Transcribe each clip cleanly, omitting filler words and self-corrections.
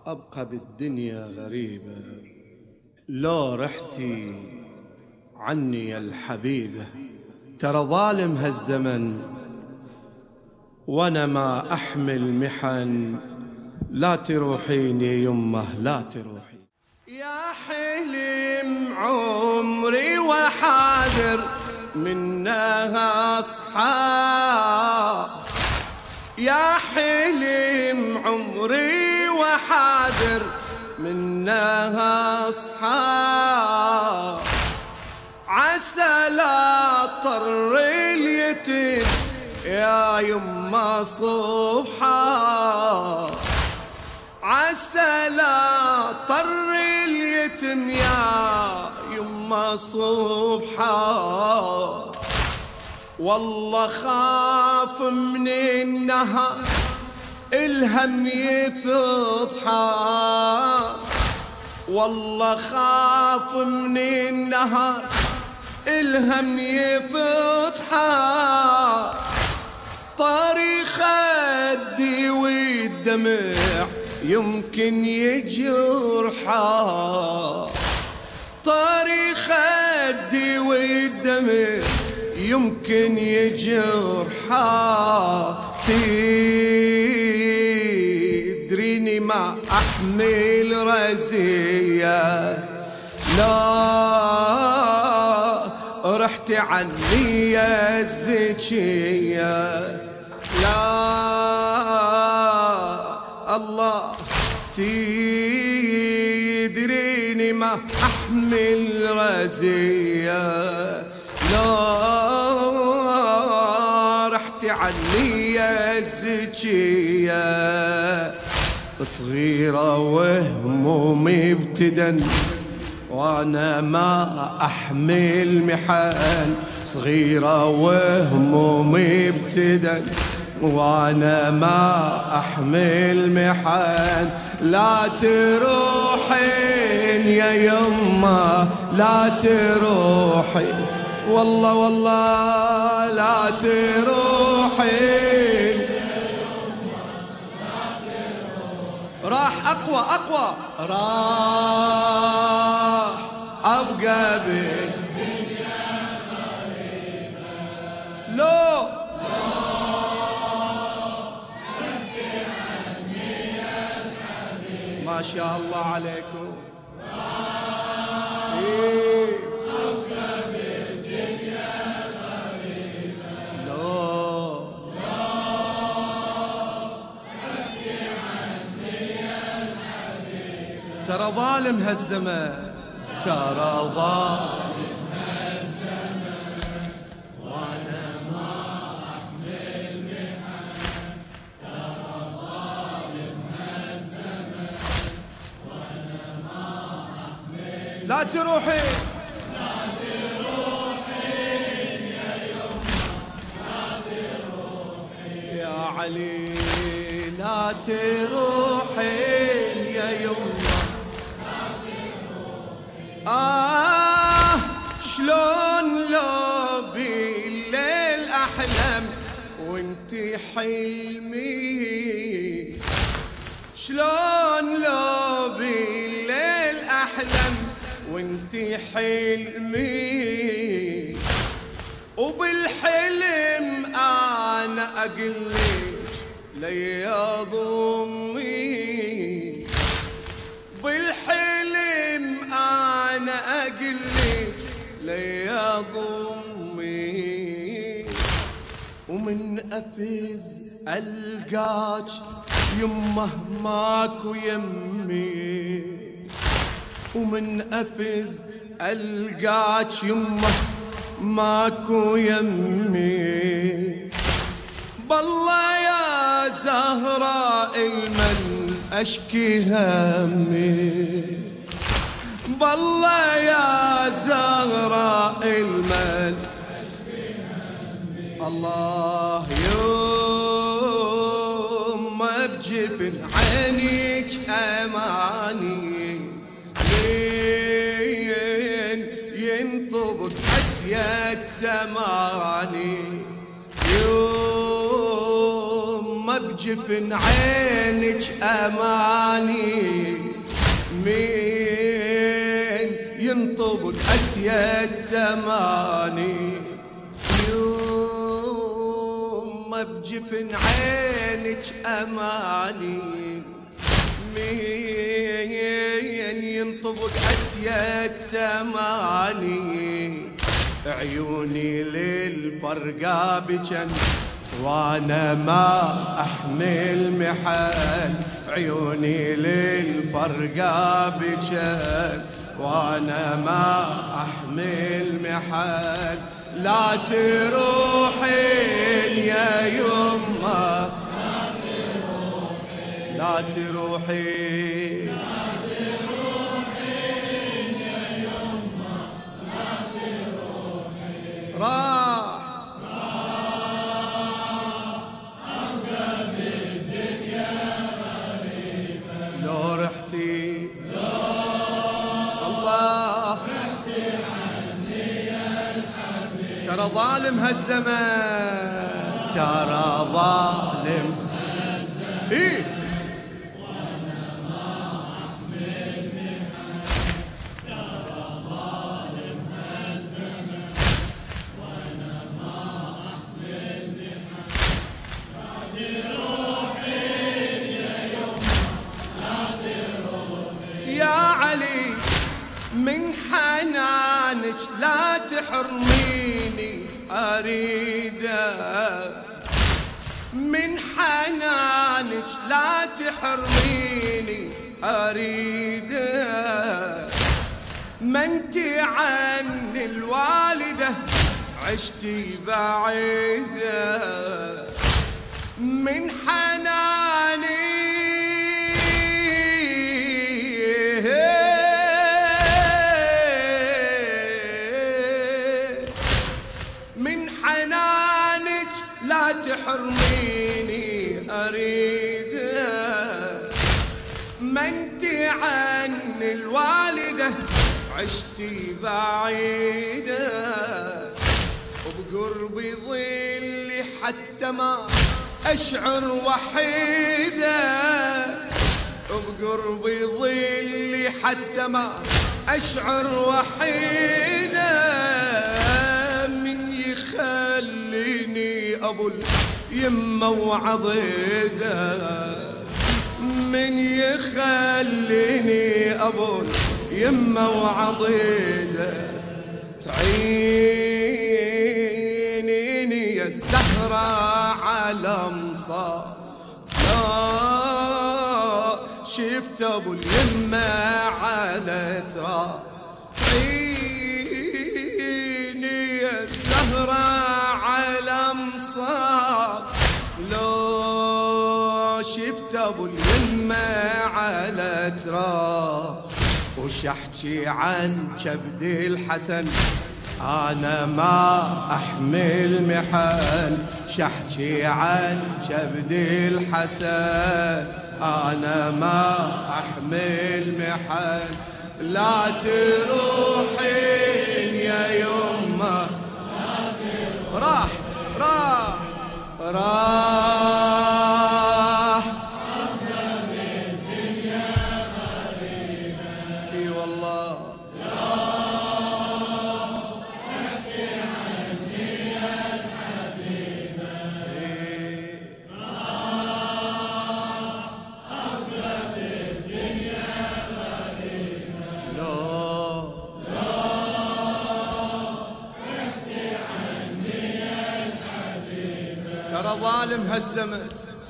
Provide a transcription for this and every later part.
أبقى بالدنيا غريبة لو رحتي عني يا الحبيبة. ترى ظالم هالزمن وأنا ما أحمل محن، لا تروحيني يمه لا تروحي. يا حلم عمري وحاذر منها أصحاب، يا حلم عمري وحاذر منها أصحاب، عسى لا طر اليتيم يا يما صبحا، عسى لا طر اليتم يا يما صبحا، والله خاف من النهار الهم يفضحا، والله خاف من النهار الهم يفضحا، طاري خدي والدمع يمكن يجرحا، طاري خدي والدمع يمكن يجرحا، تدريني ما أحمل رزية لا رحت عني يا الزكية، لا الله تدريني ما أحمل رزية، لا رحت عني يا الزكية، صغيرة وهمومي ابتدن وانا ما احمل محن، صغيرة وهمومي ابتدن وانا ما احمل محن، لا تروحين يا يما لا تروحين، والله والله لا تروحين، راح اقوى اقوى راح ابقى بالدنيا غريبة لو احكي عني يا الحبيب، ما شاء الله عليكم ابقى بالدنيا غريبة لو احكي عني يا الحبيب، ترى ظالم هالزمن، ترى ظالم هالزمن وانا ما احمل محن، ترى ظالم هالزمن وانا ما احمل، لا تروحين لا تروحين يا يما لا تروحين يا علي، لا تروحين يا يما شلون لو بالليل أحلم وانتي حلمي، شلون لو بالليل أحلم وانتي حلمي، وبالحلم أنا أقلك ليا ضمي، بالحلم أنا أقلك ليا ضمي، ومن أفز ألقاك يمه ماكو يمي، ومن أفز ألقاك يمه ماكو يمي، بالله يا زهراء المن أشكي همي، بالله يا زهراء المن أشكي همي، الله يوم ما بجفن عينيك أماني لين ينطبق أتيا التماني، يوم ما بجفن عينك أماني مين ينطبق أتيت تماني يوم بجفن عينك أماني مين ينطبق أتيت تماني عيوني للفرقة بجن وانا ما احمل محن عيوني للفرقة بجن وانا ما احمل محن لا تروحين يا يمه لا تروحين راح أبقى بالدنيا غريبة لو رحتي الله رحتي عني يا الحبيب ترى ظالم هالزمان ترى ظالم هالزمان وانا ما احمل محن ترى ظالم هالزمان وانا ما احمل محن لا تروحين يا يمه لا تروحين يا علي من حنانك لا تحرميني أريده من حنانك لا تحرميني أريده ما انتي عن الوالدة عشتي بعيدة من حناني من حنانك لا تحرميني أريد ما انتي عن الوالدة عشتي بعيدة وبقربي ظلي حتى ما أشعر وحيدة وبقربي ظلي حتى ما أشعر وحيدة من يخليني أبو اليمة وعضيدة من يخليني أبو اليمة وعضيدة تعينيني يا الزهرة على مصاب لا شفت أبو اليمة على تراب تعيني يا الزهرة على مصاب لو شفت أبو اليمة على تراب وش احكي عن كبد الحسن أنا ما أحمل محن شحكي عن كبد الحسن أنا ما أحمل محن لا تروحين يا يمه راح راح راح أبقى بالدنيا غريبة اي والله احكي عني يا الحبيبة أبقى بالدنيا غريبة لا احكي عني يا الحبيبة ترى ظالم هالزمن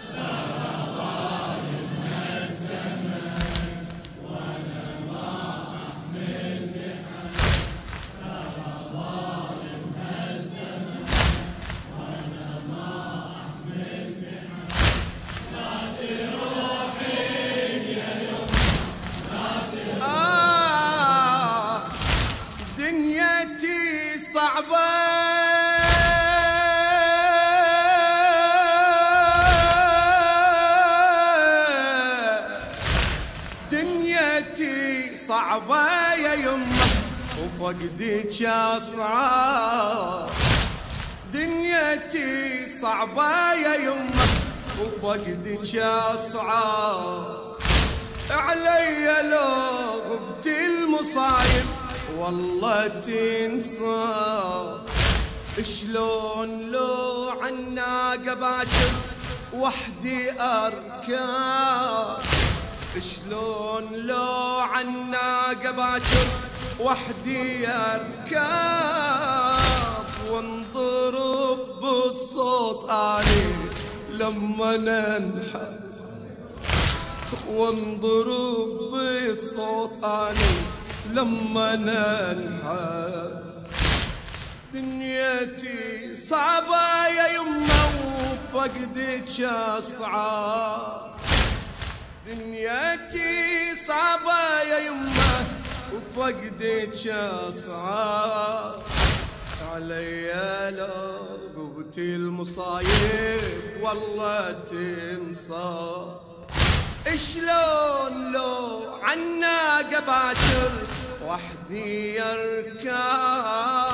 دنيتي صعبة دنيتي صعبة يا يمه وفقدك أصعب دنيتي صعبة يا يمه وفقدك أصعب والله تنصى. شلون لو عالناقة باكر وحدي أركان، شلون لو عالناقة باكر وحدي أركان، وانضرب بالصوت آني لما ننحى، وانضرب بالصوت آني لما ننحى. دنيتي صعبة يا يمه وفقدك أصعب، دنيتي صعبة يا يمه وفقدك أصعب. علي لو غبتي المصايب والله تنصاب. شلون لو عالناقة باكر وحدي يركب،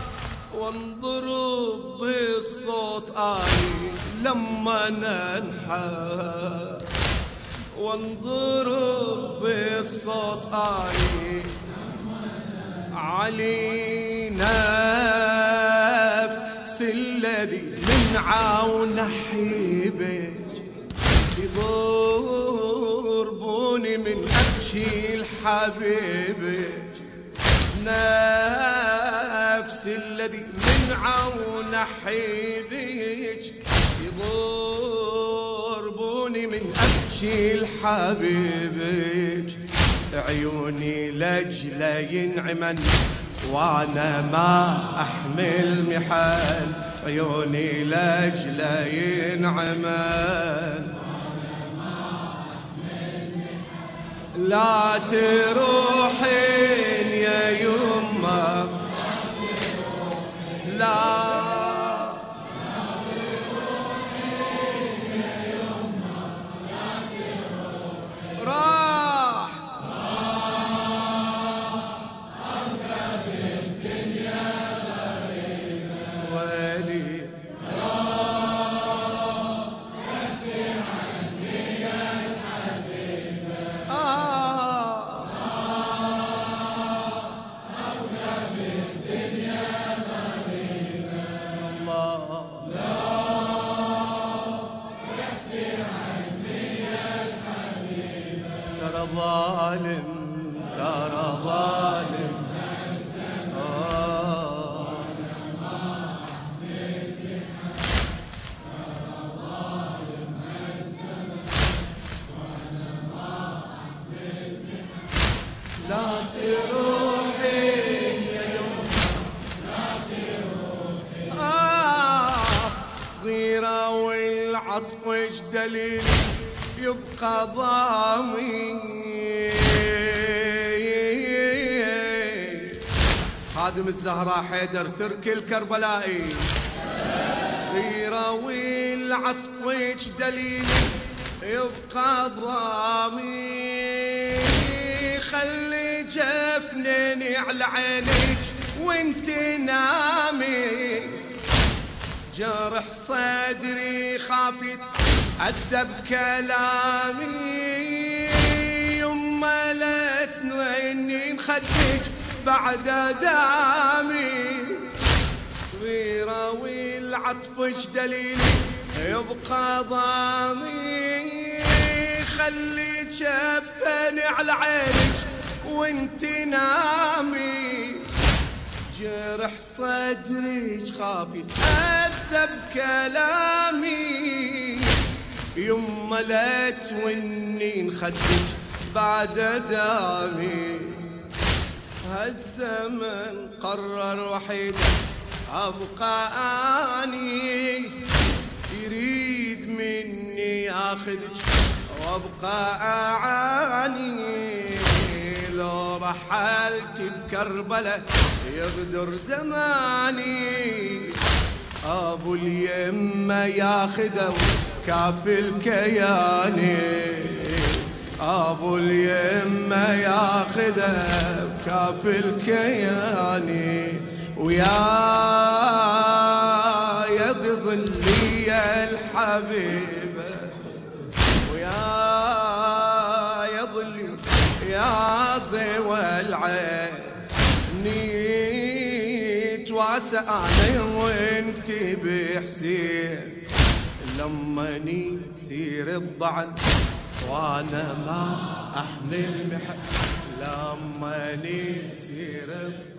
وانضرب بالصوت آني لما ننحى، وانضرب بالصوت آني. علي نفس الذي من عون حبيبك يضربوني من أبكي لحبيبك، نفس الذي من عون حبيبك يضربوني من أبكي لحبيبك. عيوني لجله ينعمن وانا ما احمل محن، عيوني لجله ينعمن لا تروحين يا يمه، لا راح أركب الدنيا غريبة ولي يحكي عني يا الحبيبة. أركب الدنيا غريبة الله يحكي عني يا الحبيبة. ترى ظالم ترى ظالم لا تروحين يا يمه لا تروحين. صغيرة والعطف ايش دليل يبقى ضامن. خادم الزهراء حيدر تركي الكربلائي. صغيرة والعطف ايش دليل يبقى ضامن. خلي جفنني على عينك وانت نامي، جرح صدري خافت أدب كلامي. يما لا تنويني نخدك بعد دامي. صغيرة والعطف ايش دليلي يبقى ضامي. خلي جفني على عينك وانت نامي، جرح صدري خافي أذب كلامي. يما لا توني نخدك بعد دامي. هالزمن قرر وحيد أبقى أني، يريد مني أخذك وأبقى أعاني. لو رحلت بكربلة يغدر زماني، أبو اليمة ياخذه كافل كياني. أبو اليمة ياخذه كافل كياني. ويا يظلي يا الحبيبة، ويا يظلي يا ضوى العين. واسع انا وانت بحسين، لما يصير الضعف وانا ما احمل محن، لما يصير الضعف